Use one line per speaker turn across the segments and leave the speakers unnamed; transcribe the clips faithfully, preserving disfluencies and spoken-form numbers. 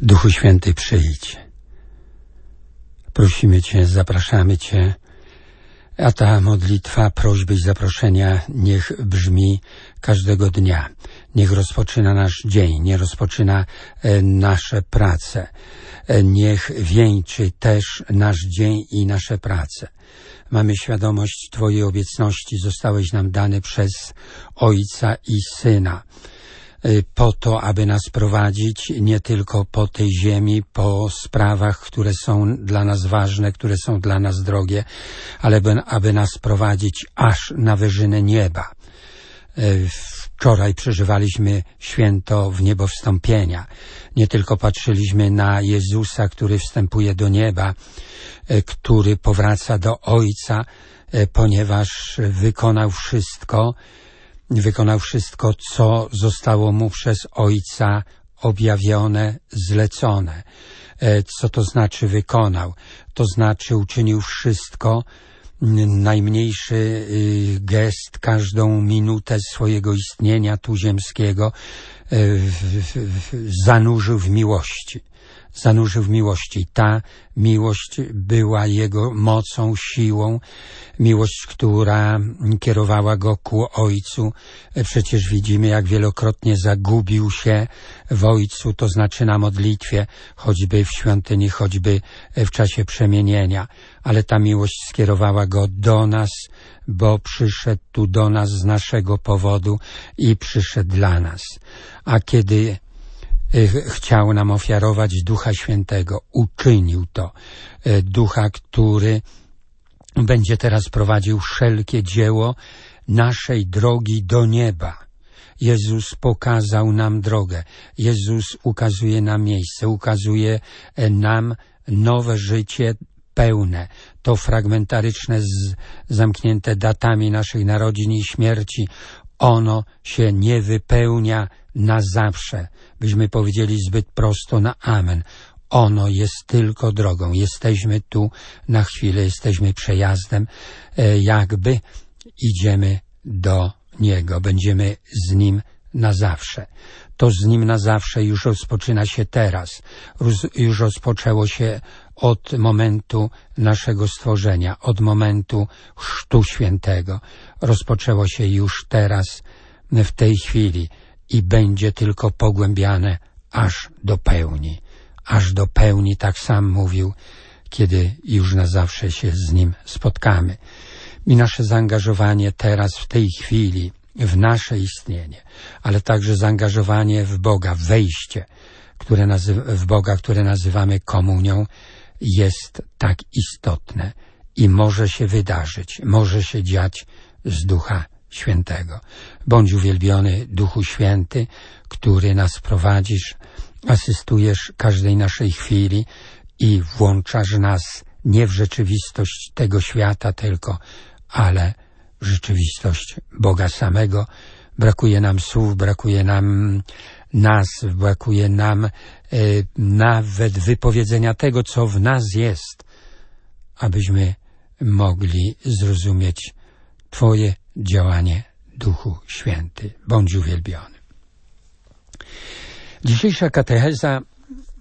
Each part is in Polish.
Duchu Święty, przyjdź. Prosimy Cię, zapraszamy Cię, a ta modlitwa, prośby i zaproszenia niech brzmi każdego dnia. Niech rozpoczyna nasz dzień, niech rozpoczyna e, nasze prace. E, niech wieńczy też nasz dzień i nasze prace. Mamy świadomość Twojej obecności, zostałeś nam dany przez Ojca i Syna, po to, aby nas prowadzić nie tylko po tej ziemi, po sprawach, które są dla nas ważne, które są dla nas drogie, ale aby nas prowadzić aż na wyżyny nieba. Wczoraj przeżywaliśmy święto wniebowstąpienia. Nie tylko patrzyliśmy na Jezusa, który wstępuje do nieba, który powraca do Ojca, ponieważ wykonał wszystko, wykonał wszystko, co zostało mu przez Ojca objawione, zlecone. Co to znaczy wykonał? To znaczy uczynił wszystko, najmniejszy gest, każdą minutę swojego istnienia tu ziemskiego zanurzył w miłości. Zanurzył w miłości. Ta miłość była Jego mocą, siłą, miłość, która kierowała Go ku Ojcu. Przecież widzimy, jak wielokrotnie zagubił się w Ojcu, to znaczy na modlitwie, choćby w świątyni, choćby w czasie przemienienia. Ale ta miłość skierowała Go do nas, bo przyszedł tu do nas z naszego powodu i przyszedł dla nas. A kiedy chciał nam ofiarować Ducha Świętego, uczynił to. Ducha, który będzie teraz prowadził wszelkie dzieło naszej drogi do nieba. Jezus pokazał nam drogę. Jezus ukazuje nam miejsce, ukazuje nam nowe życie pełne. To fragmentaryczne, z, zamknięte datami naszych narodzin i śmierci. Ono się nie wypełnia na zawsze. Byśmy powiedzieli zbyt prosto na amen. Ono jest tylko drogą. Jesteśmy tu na chwilę, jesteśmy przejazdem. Jakby idziemy do Niego. Będziemy z Nim na zawsze. To z Nim na zawsze już rozpoczyna się teraz. Już rozpoczęło się od momentu naszego stworzenia, od momentu Chrztu Świętego. Rozpoczęło się już teraz, w tej chwili i będzie tylko pogłębiane aż do pełni. Aż do pełni, tak sam mówił, kiedy już na zawsze się z Nim spotkamy. I nasze zaangażowanie teraz, w tej chwili, w nasze istnienie, ale także zaangażowanie w Boga, wejście które nazywa, w Boga, które nazywamy komunią, jest tak istotne i może się wydarzyć, może się dziać z Ducha Świętego. Bądź uwielbiony, Duchu Święty, który nas prowadzisz, asystujesz każdej naszej chwili i włączasz nas nie w rzeczywistość tego świata tylko, ale w rzeczywistość Boga samego. Brakuje nam słów, brakuje nam nazw, brakuje nam e, nawet wypowiedzenia tego, co w nas jest, abyśmy mogli zrozumieć Twoje działanie, Duchu Święty. Bądź uwielbiony. Dzisiejsza katecheza e,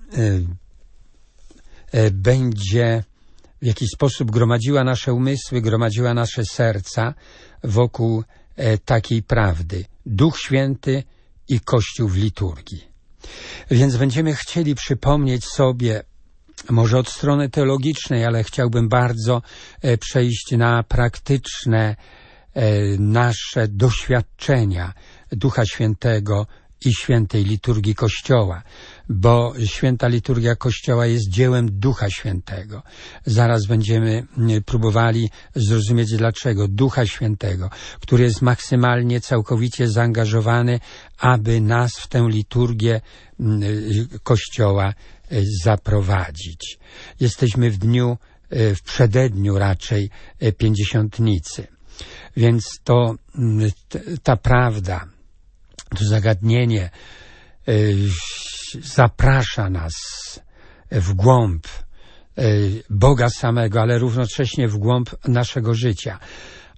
e, będzie w jakiś sposób gromadziła nasze umysły, gromadziła nasze serca wokół e, takiej prawdy. Duch Święty i Kościół w liturgii. Więc będziemy chcieli przypomnieć sobie, może od strony teologicznej, ale chciałbym bardzo e, przejść na praktyczne e, nasze doświadczenia Ducha Świętego i świętej liturgii Kościoła, bo święta liturgia Kościoła jest dziełem Ducha Świętego. Zaraz będziemy próbowali zrozumieć dlaczego. Ducha Świętego, który jest maksymalnie, całkowicie zaangażowany, aby nas w tę liturgię Kościoła zaprowadzić. Jesteśmy w dniu, w przededniu raczej Pięćdziesiątnicy. Więc to ta prawda, to zagadnienie y, zaprasza nas w głąb y, Boga samego, ale równocześnie w głąb naszego życia.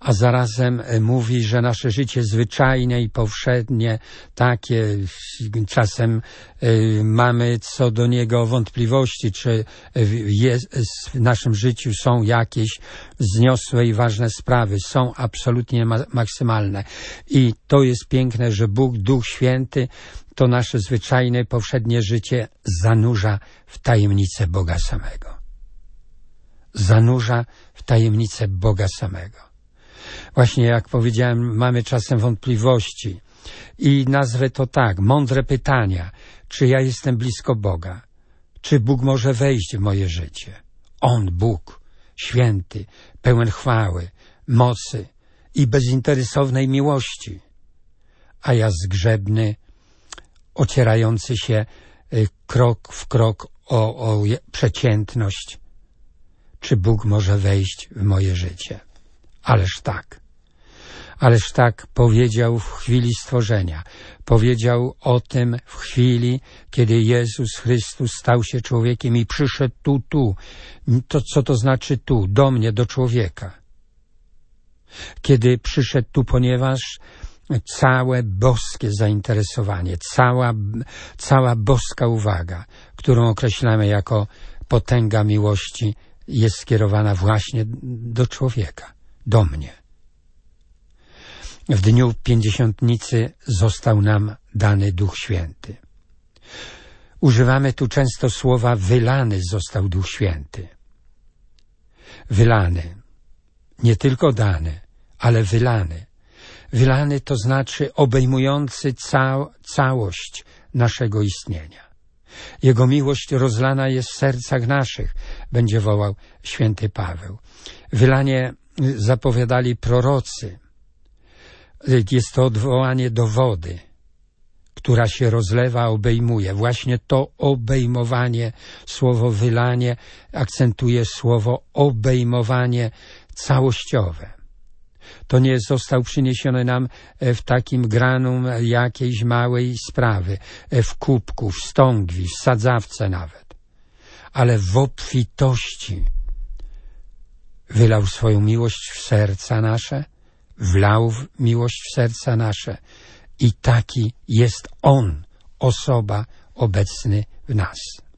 a zarazem mówi, że nasze życie zwyczajne i powszednie, takie, czasem mamy co do niego wątpliwości, czy jest, w naszym życiu są jakieś wzniosłe i ważne sprawy, są absolutnie ma- maksymalne. I to jest piękne, że Bóg, Duch Święty, to nasze zwyczajne, powszednie życie zanurza w tajemnicę Boga samego. Zanurza w tajemnicę Boga samego. Właśnie jak powiedziałem, mamy czasem wątpliwości i nazwę to tak, mądre pytania, czy ja jestem blisko Boga, czy Bóg może wejść w moje życie. On, Bóg, święty, pełen chwały, mocy i bezinteresownej miłości, a ja zgrzebny, ocierający się krok w krok o, o przeciętność. Czy Bóg może wejść w moje życie? Ależ tak. Ależ tak powiedział w chwili stworzenia. Powiedział o tym w chwili, kiedy Jezus Chrystus stał się człowiekiem i przyszedł tu, tu. To co to znaczy tu? Do mnie, do człowieka. Kiedy przyszedł tu, ponieważ całe boskie zainteresowanie, cała, cała boska uwaga, którą określamy jako potęga miłości, jest skierowana właśnie do człowieka, do mnie. W dniu pięćdziesiątnicy został nam dany Duch Święty. Używamy tu często słowa wylany został Duch Święty. Wylany. Nie tylko dany, ale wylany. Wylany to znaczy obejmujący cał, całość naszego istnienia. Jego miłość rozlana jest w sercach naszych, będzie wołał święty Paweł. Wylanie zapowiadali prorocy. Jest to odwołanie do wody, która się rozlewa, obejmuje. Właśnie to obejmowanie, słowo wylanie akcentuje słowo obejmowanie całościowe. To nie został przyniesiony nam w takim granum jakiejś małej sprawy, w kubku, w stągwi, w sadzawce nawet, ale w obfitości wylał swoją miłość w serca nasze, wlał miłość w serca nasze i taki jest On, osoba obecny w nas.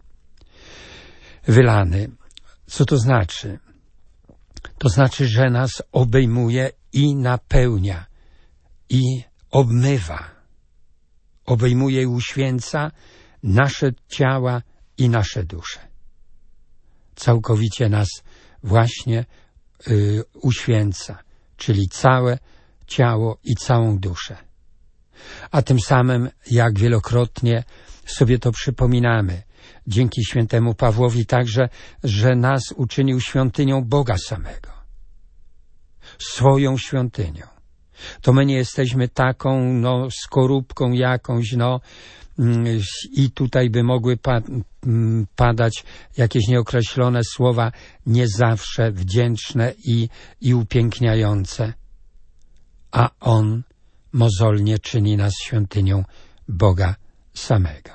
Wylany. Co to znaczy? To znaczy, że nas obejmuje i napełnia, i obmywa. Obejmuje i uświęca nasze ciała i nasze dusze. Całkowicie nas właśnie y, uświęca, czyli całe ciało i całą duszę. A tym samym, jak wielokrotnie sobie to przypominamy, dzięki świętemu Pawłowi także, że nas uczynił świątynią Boga samego. Swoją świątynią. To my nie jesteśmy taką, no, skorupką jakąś, no, i tutaj by mogły pa padać jakieś nieokreślone słowa, nie zawsze wdzięczne i, i upiękniające. A On mozolnie czyni nas świątynią Boga samego.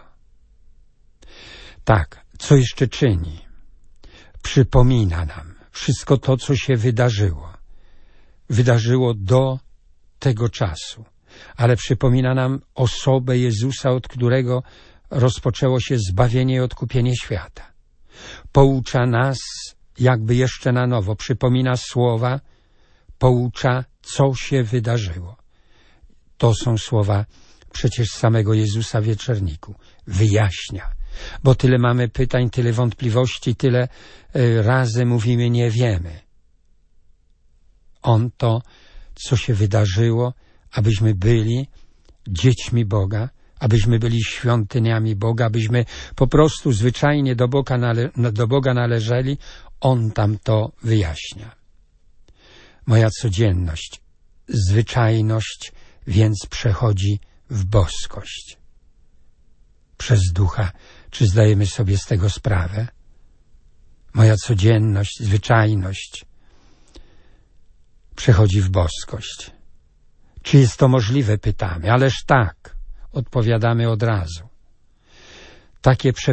Tak, co jeszcze czyni? Przypomina nam wszystko to, co się wydarzyło. Wydarzyło do tego czasu, ale przypomina nam osobę Jezusa, od którego rozpoczęło się zbawienie i odkupienie świata. Poucza nas jakby jeszcze na nowo, przypomina słowa, poucza, co się wydarzyło. To są słowa przecież samego Jezusa w wieczerniku. Wyjaśnia. Bo tyle mamy pytań, tyle wątpliwości, tyle razy mówimy nie wiemy. On to, co się wydarzyło, abyśmy byli dziećmi Boga, abyśmy byli świątyniami Boga, abyśmy po prostu zwyczajnie do Boga, nale do Boga należeli, On tam to wyjaśnia. Moja codzienność, zwyczajność więc przechodzi w boskość. Przez Ducha. Czy zdajemy sobie z tego sprawę? Moja codzienność, zwyczajność przechodzi w boskość. Czy jest to możliwe? Pytamy. Ależ tak, odpowiadamy od razu. Takie prze,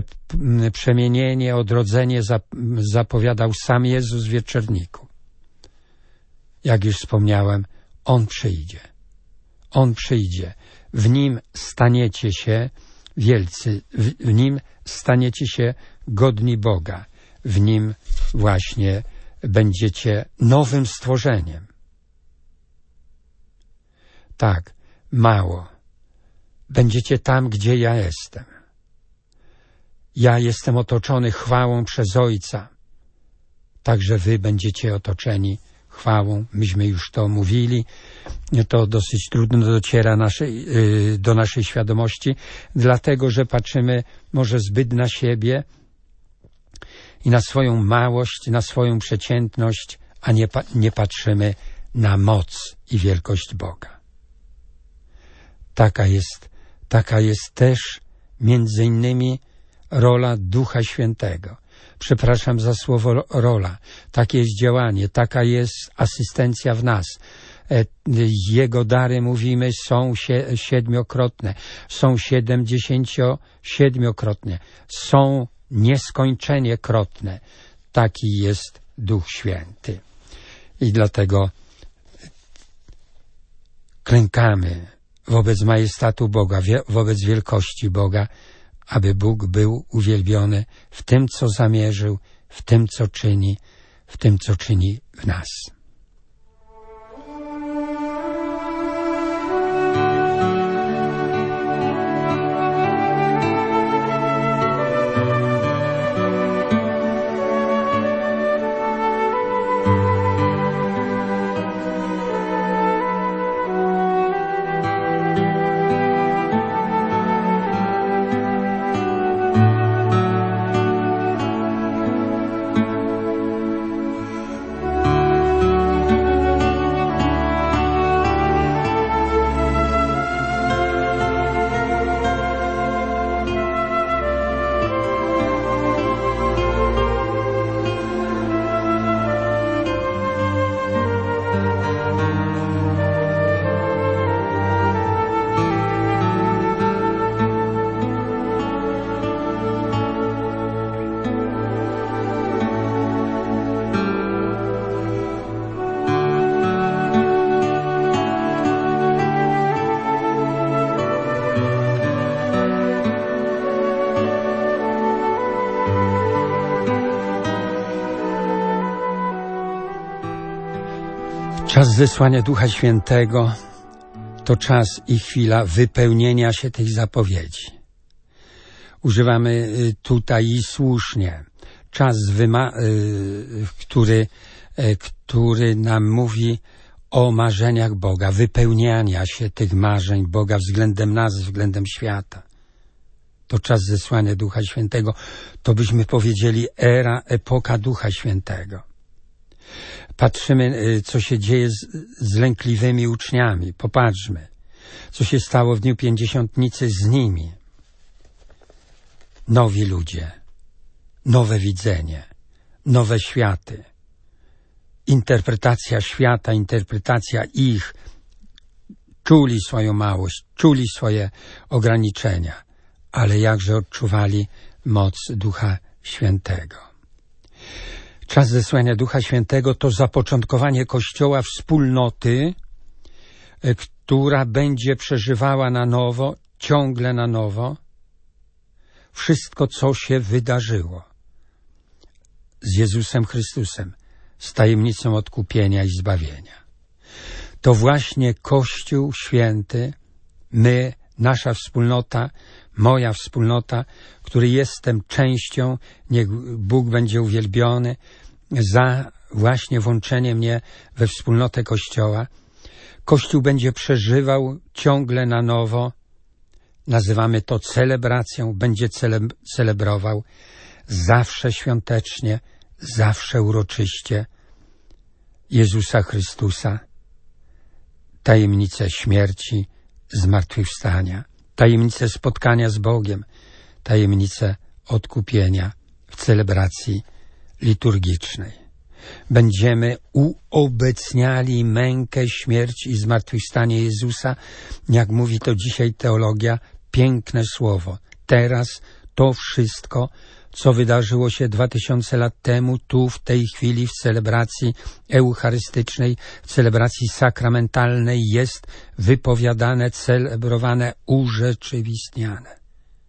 przemienienie, odrodzenie zap, zapowiadał sam Jezus w wieczerniku. jak już wspomniałem, On przyjdzie. On przyjdzie. W Nim staniecie się wielcy, w, w Nim staniecie się godni Boga. W Nim właśnie będziecie nowym stworzeniem. Tak, mało. Będziecie tam, gdzie ja jestem. Ja jestem otoczony chwałą przez Ojca. Także wy będziecie otoczeni chwałą. Myśmy już to mówili. To dosyć trudno dociera naszej, yy, do naszej świadomości, dlatego że patrzymy może zbyt na siebie i na swoją małość, na swoją przeciętność, a nie, pa nie patrzymy na moc i wielkość Boga. Taka jest, taka jest też między innymi rola Ducha Świętego. Przepraszam za słowo rola. Takie jest działanie, taka jest asystencja w nas. Jego dary, mówimy, są siedmiokrotne, są siedemdziesięciosiedmiokrotne, są nieskończenie krotne. Taki jest Duch Święty. I dlatego klękamy wobec majestatu Boga, wobec wielkości Boga, aby Bóg był uwielbiony w tym, co zamierzył, w tym, co czyni, w tym, co czyni w nas. Czas zesłania Ducha Świętego to czas i chwila wypełnienia się tych zapowiedzi. Używamy tutaj i słusznie. Czas, który, który nam mówi o marzeniach Boga, wypełniania się tych marzeń Boga względem nas, względem świata. To czas zesłania Ducha Świętego. To byśmy powiedzieli era, epoka Ducha Świętego. Patrzymy, co się dzieje z, z lękliwymi uczniami. Popatrzmy, co się stało w dniu Pięćdziesiątnicy z nimi. Nowi ludzie, nowe widzenie, nowe światy. Interpretacja świata, interpretacja ich. Czuli swoją małość, czuli swoje ograniczenia, ale jakże odczuwali moc Ducha Świętego. Czas zesłania Ducha Świętego to zapoczątkowanie Kościoła wspólnoty, która będzie przeżywała na nowo, ciągle na nowo, wszystko, co się wydarzyło z Jezusem Chrystusem, z tajemnicą odkupienia i zbawienia. To właśnie Kościół Święty, my, nasza wspólnota, moja wspólnota, który jestem częścią, niech Bóg będzie uwielbiony za właśnie włączenie mnie we wspólnotę Kościoła. Kościół będzie przeżywał ciągle na nowo, nazywamy to celebracją, będzie cele- celebrował zawsze świątecznie, zawsze uroczyście Jezusa Chrystusa, tajemnicę śmierci, zmartwychwstania, tajemnicę spotkania z Bogiem, tajemnicę odkupienia w celebracji liturgicznej. Będziemy uobecniali mękę, śmierć i zmartwychwstanie Jezusa, jak mówi to dzisiaj teologia, piękne słowo. Teraz, to wszystko, co wydarzyło się dwa tysiące lat temu, tu, w tej chwili, w celebracji eucharystycznej, w celebracji sakramentalnej jest wypowiadane, celebrowane, urzeczywistniane.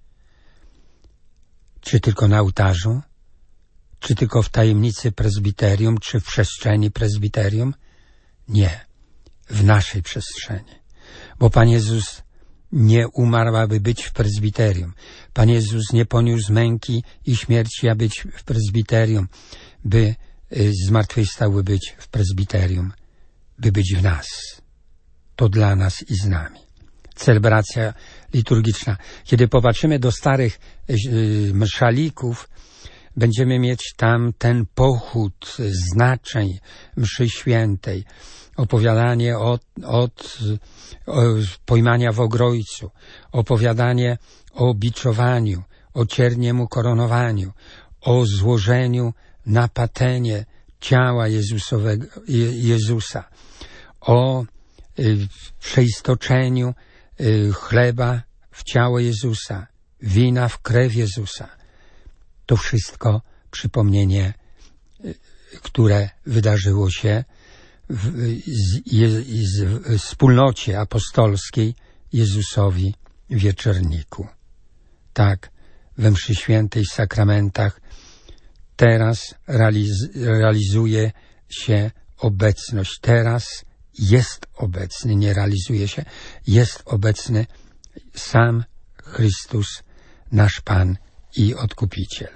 Czy tylko na ołtarzu? Czy tylko w tajemnicy prezbiterium, czy w przestrzeni prezbiterium? Nie, w naszej przestrzeni. Bo Pan Jezus nie umarł, aby być w prezbiterium. Pan Jezus nie poniósł męki i śmierci, aby być w prezbiterium, by zmartwychwstał, by być w prezbiterium, by być w nas. To dla nas i z nami. Celebracja liturgiczna. Kiedy popatrzymy do starych mszalików, będziemy mieć tam ten pochód znaczeń mszy świętej, opowiadanie od, od o, pojmania w Ogrojcu, opowiadanie o biczowaniu, o cierniemu koronowaniu, o złożeniu na patenie ciała Jezusowego, Je, Jezusa, o y, przeistoczeniu y, chleba w ciało Jezusa, wina w krew Jezusa. To wszystko przypomnienie, y, które wydarzyło się w, z, z, w wspólnocie apostolskiej Jezusowi Wieczerniku. Tak, we mszy świętej, sakramentach teraz realiz, realizuje się obecność. Teraz jest obecny, nie realizuje się, jest obecny sam Chrystus, nasz Pan i Odkupiciel.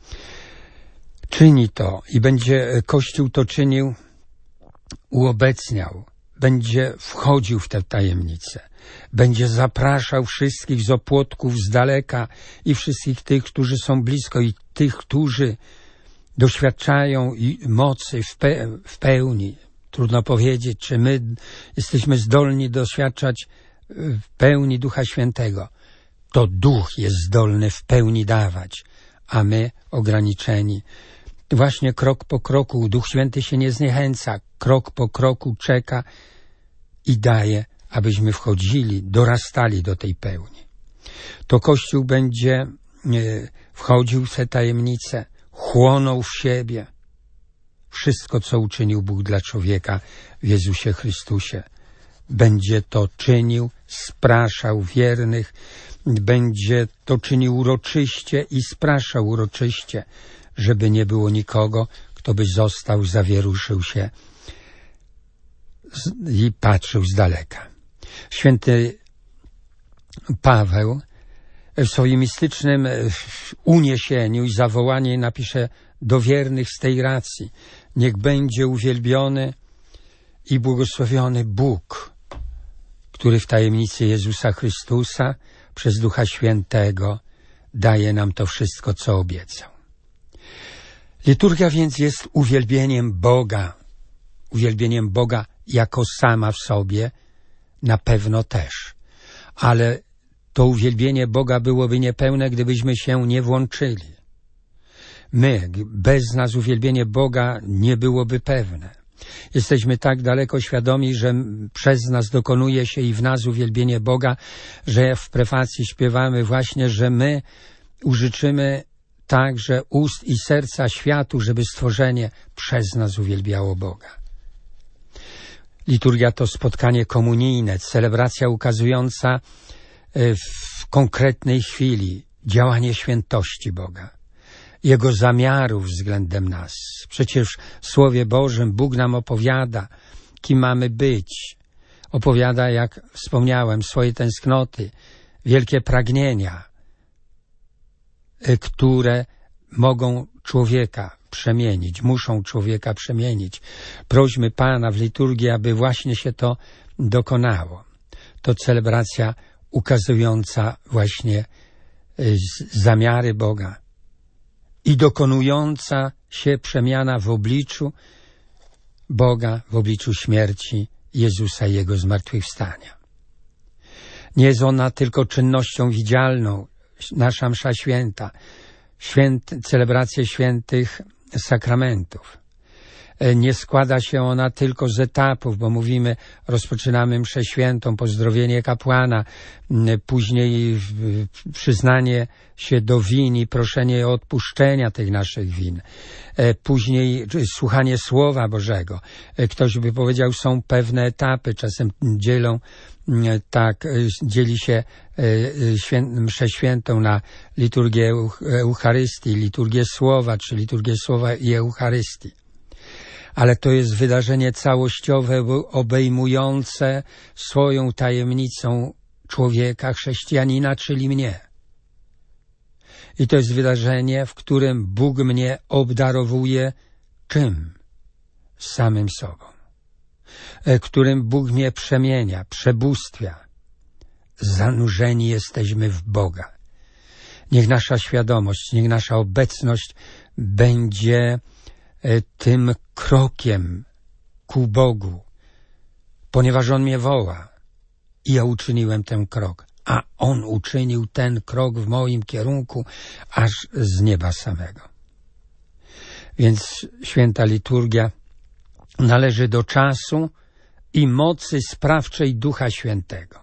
Czyni to i będzie Kościół to czynił, uobecniał, będzie wchodził w tę tajemnicę, będzie zapraszał wszystkich z opłotków z daleka i wszystkich tych, którzy są blisko i tych, którzy doświadczają mocy w, pe w pełni. Trudno powiedzieć, czy my jesteśmy zdolni doświadczać w pełni Ducha Świętego. To Duch jest zdolny w pełni dawać, a my ograniczeni. Właśnie krok po kroku Duch Święty się nie zniechęca, krok po kroku czeka i daje, abyśmy wchodzili, dorastali do tej pełni. To Kościół będzie wchodził w tę tajemnicę, chłonął w siebie wszystko, co uczynił Bóg dla człowieka w Jezusie Chrystusie. Będzie to czynił, spraszał wiernych, będzie to czynił uroczyście i spraszał uroczyście, żeby nie było nikogo, kto by został, zawieruszył się i patrzył z daleka. Święty Paweł w swoim mistycznym uniesieniu i zawołaniu napisze do wiernych z tej racji: niech będzie uwielbiony i błogosławiony Bóg, który w tajemnicy Jezusa Chrystusa przez Ducha Świętego daje nam to wszystko, co obiecał. Liturgia więc jest uwielbieniem Boga, uwielbieniem Boga jako sama w sobie, na pewno też, ale to uwielbienie Boga byłoby niepełne, gdybyśmy się nie włączyli. My, bez nas uwielbienie Boga nie byłoby pewne. Jesteśmy tak daleko świadomi, że przez nas dokonuje się i w nas uwielbienie Boga, że w prefacji śpiewamy właśnie, że my użyczymy także ust i serca światu, żeby stworzenie przez nas uwielbiało Boga. Liturgia to spotkanie komunijne, celebracja ukazująca w konkretnej chwili działanie świętości Boga, Jego zamiarów względem nas. Przecież w Słowie Bożym Bóg nam opowiada, kim mamy być. Opowiada, jak wspomniałem, swoje tęsknoty, wielkie pragnienia, które mogą człowieka przemienić, muszą człowieka przemienić. Prośmy Pana w liturgii, aby właśnie się to dokonało. To celebracja ukazująca właśnie zamiary Boga i dokonująca się przemiana w obliczu Boga, w obliczu śmierci Jezusa i Jego zmartwychwstania. Nie jest ona tylko czynnością widzialną, nasza msza święta, święty, celebracje świętych sakramentów. Nie składa się ona tylko z etapów, bo mówimy, rozpoczynamy mszę świętą, pozdrowienie kapłana, później przyznanie się do win i proszenie o odpuszczenia tych naszych win, później słuchanie Słowa Bożego. Ktoś by powiedział, są pewne etapy, czasem dzielą, tak, dzieli się mszę świętą na liturgię Eucharystii, liturgię Słowa, czy liturgię Słowa i Eucharystii. Ale to jest wydarzenie całościowe, obejmujące swoją tajemnicą człowieka, chrześcijanina, czyli mnie. I to jest wydarzenie, w którym Bóg mnie obdarowuje czym? Samym sobą. Którym Bóg mnie przemienia, przebóstwia. Zanurzeni jesteśmy w Boga. Niech nasza świadomość, niech nasza obecność będzie tym krokiem ku Bogu, ponieważ On mnie woła i ja uczyniłem ten krok, a On uczynił ten krok w moim kierunku aż z nieba samego. Więc święta liturgia należy do czasu i mocy sprawczej Ducha Świętego.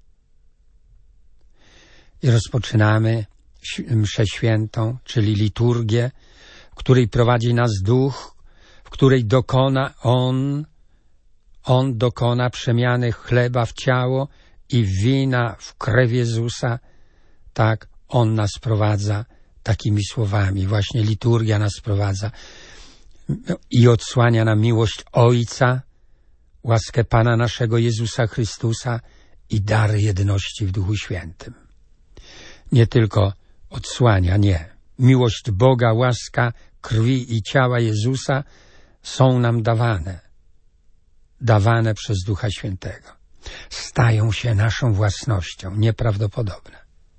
I rozpoczynamy mszę świętą, czyli liturgię, w której prowadzi nas Duch, w której dokona On, On dokona przemiany chleba w ciało i wina w krew Jezusa. Tak, On nas prowadza takimi słowami. Właśnie liturgia nas prowadza i odsłania nam miłość Ojca, łaskę Pana naszego Jezusa Chrystusa i dar jedności w Duchu Świętym. Nie tylko odsłania, nie. Miłość Boga, łaska krwi i ciała Jezusa są nam dawane. Dawane przez Ducha Świętego. Stają się naszą własnością. Nieprawdopodobne.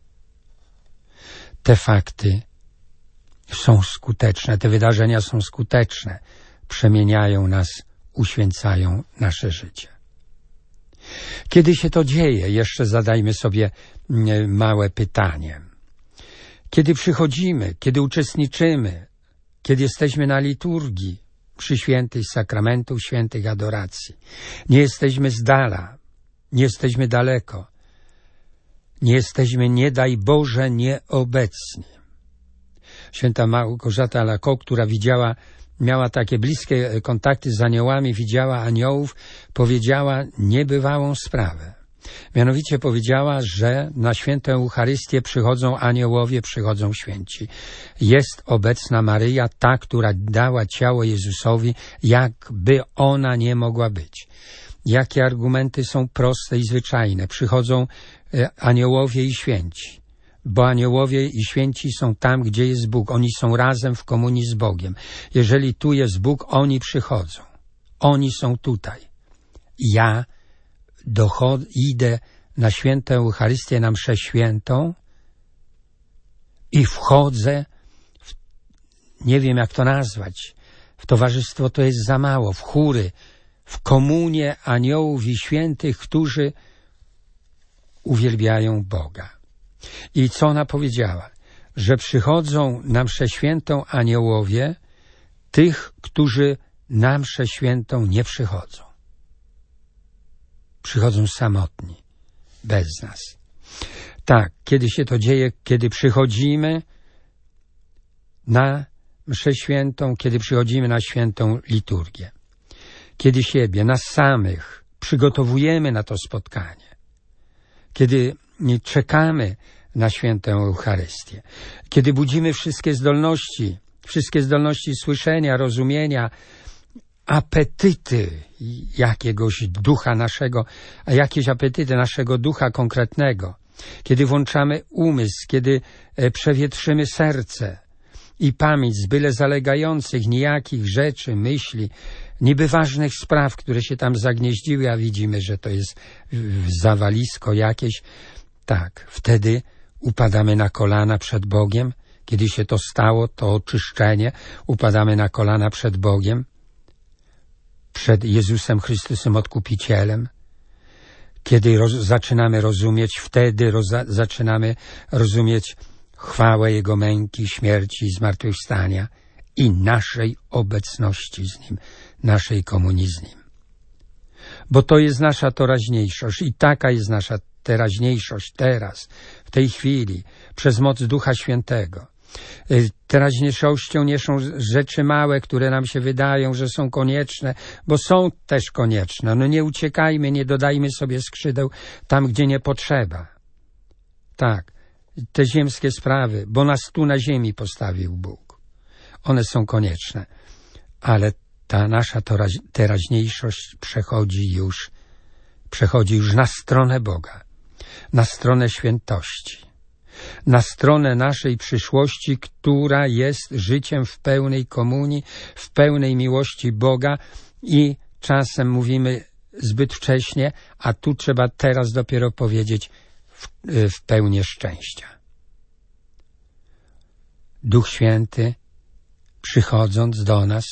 Te fakty są skuteczne, te wydarzenia są skuteczne. Przemieniają nas, uświęcają nasze życie. Kiedy się to dzieje? Jeszcze zadajmy sobie małe pytanie. Kiedy przychodzimy, kiedy uczestniczymy, kiedy jesteśmy na liturgii, przy świętych sakramentów, świętych adoracji, nie jesteśmy z dala, nie jesteśmy daleko, nie jesteśmy, nie daj Boże, nieobecni. Święta Małgorzata Lako, która widziała, miała takie bliskie kontakty z aniołami, widziała aniołów, powiedziała niebywałą sprawę. Mianowicie powiedziała, że na świętą Eucharystię przychodzą aniołowie, przychodzą święci. Jest obecna Maryja, ta, która dała ciało Jezusowi, jakby ona nie mogła być. Jakie argumenty są proste i zwyczajne? Przychodzą aniołowie i święci, bo aniołowie i święci są tam, gdzie jest Bóg. Oni są razem w komunii z Bogiem. Jeżeli tu jest Bóg, oni przychodzą. Oni są tutaj. Ja dochodzę, idę na świętą Eucharystię, na mszę świętą i wchodzę, w, nie wiem jak to nazwać, w towarzystwo to jest za mało, w chóry, w komunię aniołów i świętych, którzy uwielbiają Boga. I co ona powiedziała? Że przychodzą na mszę świętą aniołowie tych, którzy na mszę świętą nie przychodzą. Przychodzą samotni, bez nas. Tak, kiedy się to dzieje, kiedy przychodzimy na mszę świętą, kiedy przychodzimy na świętą liturgię. Kiedy siebie, nas samych przygotowujemy na to spotkanie. Kiedy czekamy na świętą Eucharystię. Kiedy budzimy wszystkie zdolności, wszystkie zdolności słyszenia, rozumienia, apetyty jakiegoś ducha naszego, a jakieś apetyty naszego ducha konkretnego. Kiedy włączamy umysł, kiedy przewietrzymy serce i pamięć z byle zalegających nijakich rzeczy, myśli, niby ważnych spraw, które się tam zagnieździły, a widzimy, że to jest zawalisko jakieś. Tak, wtedy upadamy na kolana przed Bogiem. Kiedy się to stało, to oczyszczenie, upadamy na kolana przed Bogiem, przed Jezusem Chrystusem Odkupicielem. Kiedy roz, zaczynamy rozumieć, wtedy roz, zaczynamy rozumieć chwałę Jego męki, śmierci i zmartwychwstania i naszej obecności z Nim, naszej komunii z Nim. Bo to jest nasza teraźniejszość i taka jest nasza teraźniejszość teraz, w tej chwili, przez moc Ducha Świętego. Teraźniejszością nie są rzeczy małe, które nam się wydają, że są konieczne, bo są też konieczne. No nie uciekajmy, nie dodajmy sobie skrzydeł tam, gdzie nie potrzeba. Tak, te ziemskie sprawy, bo nas tu na ziemi postawił Bóg. One są konieczne, ale ta nasza teraźniejszość przechodzi już, przechodzi już na stronę Boga, na stronę świętości, na stronę naszej przyszłości, która jest życiem w pełnej komunii, w pełnej miłości Boga i czasem mówimy zbyt wcześnie, a tu trzeba teraz dopiero powiedzieć w, w pełni szczęścia. Duch Święty, przychodząc do nas,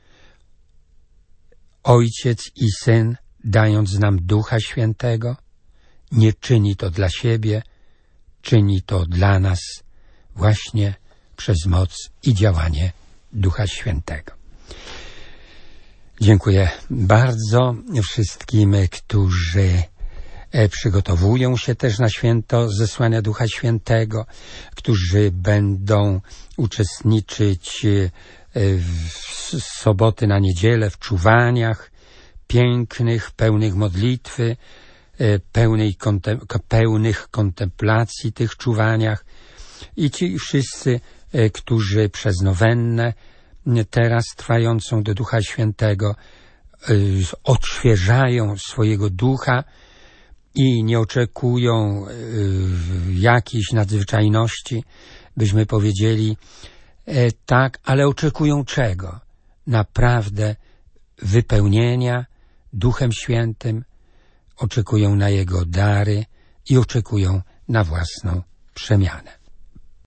Ojciec i Syn, dając nam Ducha Świętego, nie czyni to dla siebie, czyni to dla nas właśnie przez moc i działanie Ducha Świętego. Dziękuję bardzo wszystkim, którzy przygotowują się też na święto zesłania Ducha Świętego, którzy będą uczestniczyć w soboty na niedzielę w czuwaniach pięknych, pełnych modlitwy, pełnej kontem pełnych kontemplacji tych czuwaniach i ci wszyscy, którzy przez nowennę teraz trwającą do Ducha Świętego odświeżają swojego ducha i nie oczekują jakiejś nadzwyczajności, byśmy powiedzieli tak, ale oczekują czego? Naprawdę wypełnienia Duchem Świętym, oczekują na Jego dary i oczekują na własną przemianę.